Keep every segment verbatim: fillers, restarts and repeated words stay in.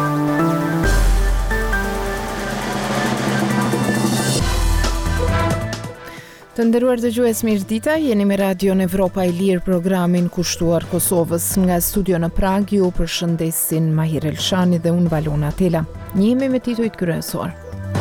Të nderuar dëgjues, mirëdita, jeni me Radion Evropa e Lirë, programin kushtuar Kosovës. Nga studio në Prag ju përshëndesin Mahir Elshani dhe unë Valona Tela. Njemi me titujt kryesor.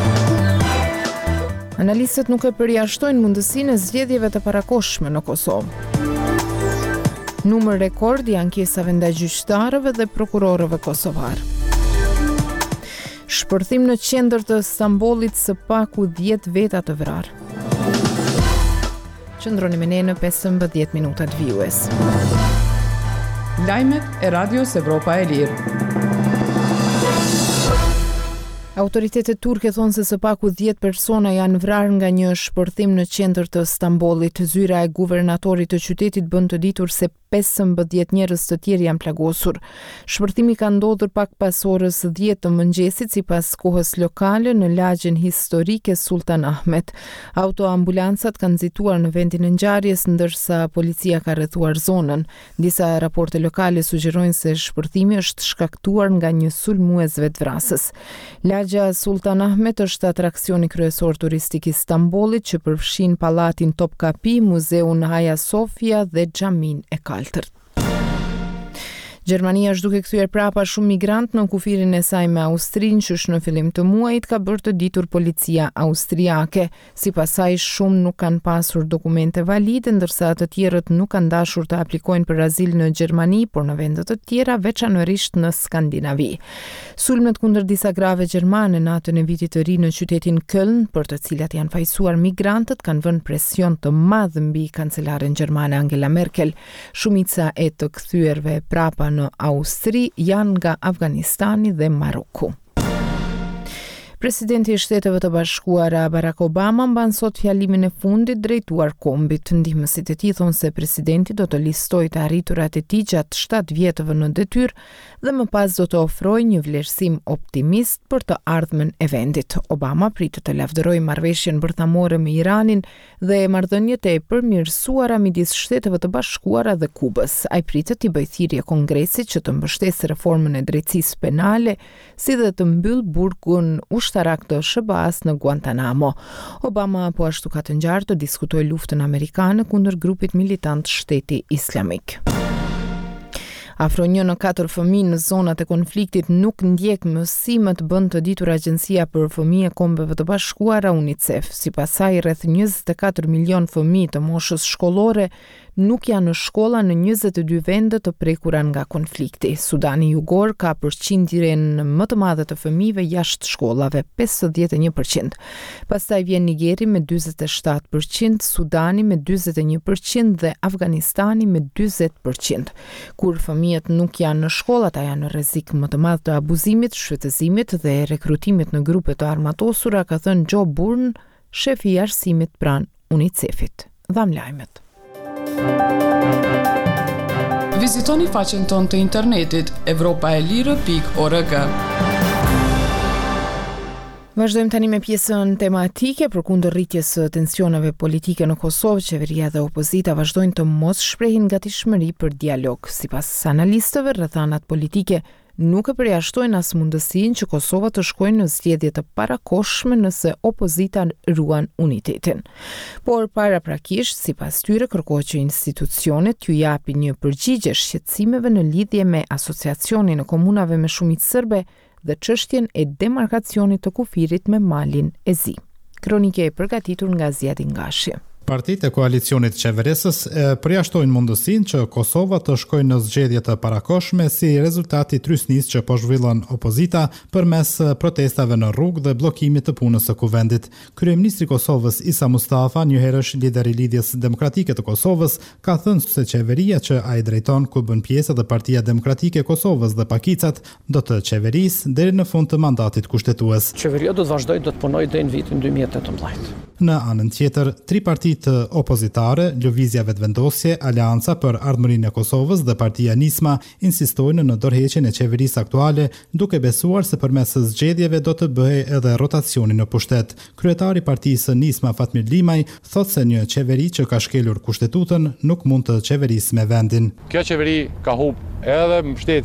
Analistët nuk e përjashtojnë mundësinë e zgjedhjeve të parakohshme në Kosovë. Numër rekord i ankesave ndaj gjyqtarëve dhe prokurorëve kosovar. Shpërthim në qendër të Stambollit së paku dhjetë veta të vrarë. Qëndroni me ne në pesëmbëdhjetë minutat vijues. Lajmet e Radios Evropa e Lirë. Autoritetet turke thonë se së paku dhjetë persona janë vrarë nga një shpërthim në qendër të Stambollit. Zyra e guvernatorit të qytetit bën të ditur se pesëmbëdhjetë njerëz të tjerë janë plagosur. Shpërthimi ka ndodhur pak pas orës dhjetë të mëngjesit sipas kohës lokale në lagjen historike Sultan Ahmet. Autoambulancat kanë nxituar në vendin e ngjarjes ndërsa policia ka rrethuar zonën. Disa raporte lokale sugjerojnë se shpërthimi është shkaktuar nga një sulmues vetvrasës. Lagja Sultan Ahmet është atraksioni kryesor turistik i Stambollit që përfshin pallatin Topkapi, muzeun Hagia Sophia dhe xhamin e Kaltërt. Gjermania është duke kthyer prapa shumë migrant në kufirin e saj me Austrinë, që në fillim të muajit ka bërë të ditur policia austriake. Sipas saj, shumë nuk kanë pasur dokumente valide, ndërsa të tjerët nuk kanë dashur të aplikojnë për azil në Gjermani, por në vende të tjera, veçanërisht në Skandinavi. Sulmet kundër disa grave gjermane natën e vitit të ri në qytetin Köln, për të cilat janë fajsuar migrantët, kanë vënë presion të madh mbi kancelaren gjermane Angela Merkel. Shumica e të kthyer prapa në Austri janë nga Afganistani dhe Maroku. Presidenti i Shteteve të Bashkuara Barack Obama mban sot fjalimin e fundit drejtuar kombit. Ndihmësit e tij thonë se presidenti do të listojë të arriturat e tij gjatë shtatë vjetëve në detyrë dhe më pas do të ofrojë një vlerësim optimist për të ardhmen e vendit. Obama pritet të lavdërojë marrëveshjen bërthamore me Iranin dhe marrëdhëniet e përmirësuara midis Shteteve të Bashkuara dhe Kubës. Ai pritet të bëjë thirrje Kongresit që të mbështesë reformën e drejtësisë penale, si dhe të mbyll burgun ushtarak të sh b a-s në Guantanamo. Obama po ashtu ka të ngjarë të diskutojë luftën amerikane kundër grupit militant Shteti Islamik. Afro një në katër fëmijë në zonat e konfliktit nuk ndjek mësimet, bën të ditur Agjencia për Fëmijë e Kombeve të Bashkuara UNICEF. Sipas saj, rreth njëzet e katër milion fëmijë të moshës shkollore nuk janë në shkolla në njëzet e dy vende të prekura nga konflikti. Sudani Jugor ka përqindjen më të madhe të fëmijëve jashtë shkollave, pesëdhjetë e një përqind. Pastaj vjen Nigeri me dyzet e shtatë përqind, Sudani me dyzet e një përqind dhe Afganistani me dyzet përqind. Kur fëmijët nuk janë në shkolla, ata janë në rrezik më të madh të abuzimit, shfrytëzimit dhe rekrutimit në grupe të armatosura, ka thënë Joe Burn, shefi i arsimit pranë UNICEF-it. Dham lajmet. Vizitoni faqen tonë të internetit evropaelire pikë org. Vazhdojmë tani me pjesën tematike. Përkundër rritjes së tensioneve politike në Kosovë, qeveria dhe opozita vazhdojnë të mos shprehin gatishmëri për dialog. Sipas analistëve, rrethanat politike nuk e përjashtojnë as mundësinë që Kosova të shkojnë në zgjedhje të parakohshme nëse opozita ruan unitetin. Por paraprakisht, sipas tyre, kërkohet që institucionet t'ju japin një përgjigje shqetësimeve në lidhje me asociacionin e komunave me shumicë serbe dhe çështjen e demarkacionit të kufirit me malin e Zi. Kronike e përgatitur nga Zjadin Gashi. Partitë e koalicionit qeverisës e përjashtojnë mundësinë që Kosova të shkojë në zgjedhje të parakohshme si rezultati trysnisë që po zhvillon opozita përmes protestave në rrugë dhe bllokimit të punës së kuvendit. Kryeministri i Kosovës Isa Mustafa, njëherësh lider i Lidhjes Demokratike të Kosovës, ka thënë se qeveria që ai drejton, ku bën pjesë edhe Partia Demokratike e Kosovës dhe Pakicat, do të qeverisë deri në fund të mandatit kushtetues. Qeveria do të vazhdojë do të punojë deri në vitin dy mijë e tetëmbëdhjetë. Në anën tjetër, tri partitë opozitare, Lëvizja Vetëvendosje, Aleanca për Ardhmërinë e Kosovës dhe Partia Nisma insistojnë në dorëheqjen e qeverisë aktuale, duke besuar se përmes zgjedhjeve do të bëhej edhe rotacioni në pushtet. Kryetari i Partisë Nisma, Fatmir Limaj, thotë se një qeveri që ka shkelur kushtetutën nuk mund të qeverisë me vendin. Kjo qeveri ka humbur edhe mbështetjen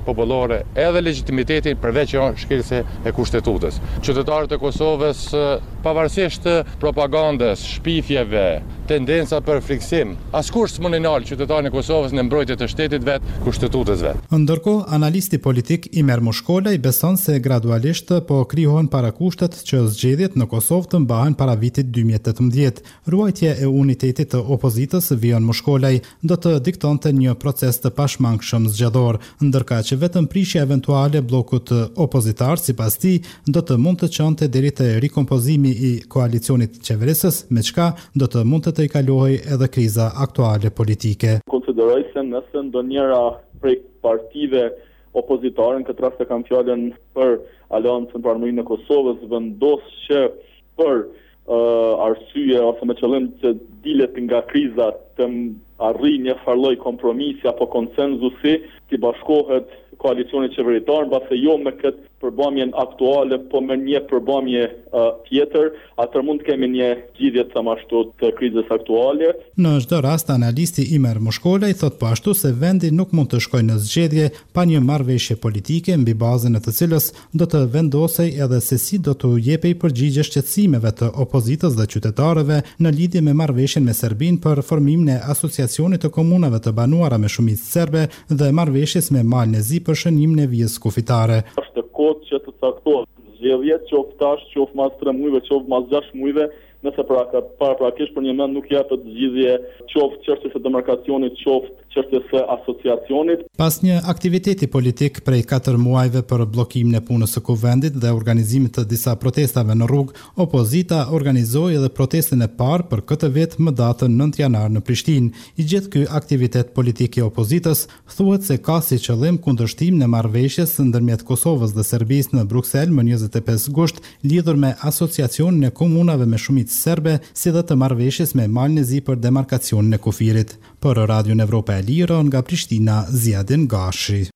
popullore edhe legitimitetin përveç shkelse e kushtetutës. Qytetarët e Kosovës, pavarësisht propagandës, shpifjeve, tendenca për friksim, askush s'mund të ndalë qytetarin e Kosovës në mbrojtje të shtetit vet, kushtetutës vet. Ndërkohë, analisti politik Imer Mushkolaj beson se gradualisht po krijohen parakushtet që zgjedhjet në Kosovë të mbahen para vitit dy mijë e tetëmbëdhjetë. Ruajtja e unitetit të opozitës, Vion Mushkolaj, do të diktonte një proces të pashmangshëm zgjedhor, ndërka që vetëm prishja eventuale bllokut opozitar, sipas tij, do të mund të çonte deri te rikompozimi i koalicionit qeverisës, me çka do të mund të të i kalohej edhe kriza aktuale politike. Konsideroj se nëse ndonjëra prej partive opozitare, në këtë rast e kam fjalën për Aleancën për Armërinë e Kosovës, vendos që për uh, arsye ose me qëllim të dilet nga kriza të arrijë një farloj kompromisi apo konsenzusi, të bashkohet koalicionit qeveritar, mbase jo me këtë përbamjen aktuale, po me një përbamje uh, tjetër, atër mund të kemi një zgjidhje të ashtu të krizës aktuale. Në çdo rast, analisti Imer Mushkolaj thot po ashtu se vendi nuk mund të shkojë në zgjedhje pa një marrëveshje politike mbi bazën e të cilës do të vendosej edhe se si do të jepej përgjigje shqetësimeve të opozitës dhe qytetarëve në lidhje me marrëveshjen me Serbinë për formimin e asociacionit të komunave të banuara me shumicë serbe dhe marrëveshjes me Malnezi për shënimin e vijës kufitare. Është kohë që të caktohet zgjedhjet, qoftë tash, qoftë mas tre muajve, qoftë mas gjashtë muajve, nëse paraprakisht për një mend nuk japet zgjidhje qoftë çështjes së demarkacionit, qoftë çështjes së asociacionit. Pas një aktiviteti politik prej katër muajve për bllokimin e punës së kuvendit dhe organizimit të disa protestave në rrugë, opozita organizoi edhe protestën e parë për këtë vit më datën nëntë janar në Prishtinë. I gjithë ky aktivitet politik i opozitës thuhet se ka si qëllim kundërshtimin e marrëveshjes ndërmjet Kosovës dhe Serbisë në Bruksel më njëzet e pesë gusht, lidhur me asociacionin e komunave me shumicë serbe, si dhe të marrëveshjes me Malnezi për demarkacionin e kufirit. Për Radion Evropa e Lirë, nga Prishtina, Ziadin Gashi.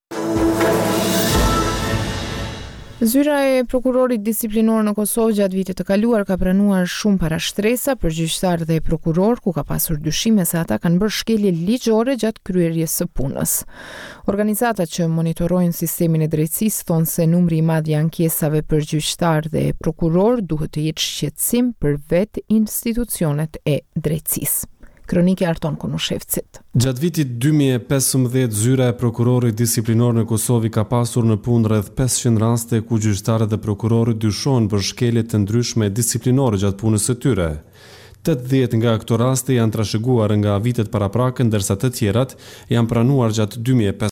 Zyra e prokurorit disiplinor në Kosovë gjatë vitit të kaluar ka pranuar shumë parashtresa për gjyqtar dhe prokuror, ku ka pasur dyshime se ata kanë bërë shkelje ligjore gjatë kryerjes së punës. Organizatat që monitorojnë sistemin e drejtësisë thonë se numri i madh i ankesave për gjyqtar dhe prokuror duhet të jetë shqetësim për vetë institucionet e drejtësisë. Kronike Arton Konushevcit. Gjatë vitit dy mijë e pesëmbëdhjetë, zyra e prokurorit disiplinor në Kosovë ka pasur në punë rreth pesëqind raste ku gjyqtarët dhe prokurorët dyshohen për shkelje të ndryshme disiplinore gjatë punës së tyre. tetëdhjetë nga këto raste janë trashëguar nga vitet paraprakë, ndërsa të tjerat janë pranuar gjatë dy mijë e pesëmbëdhjetë.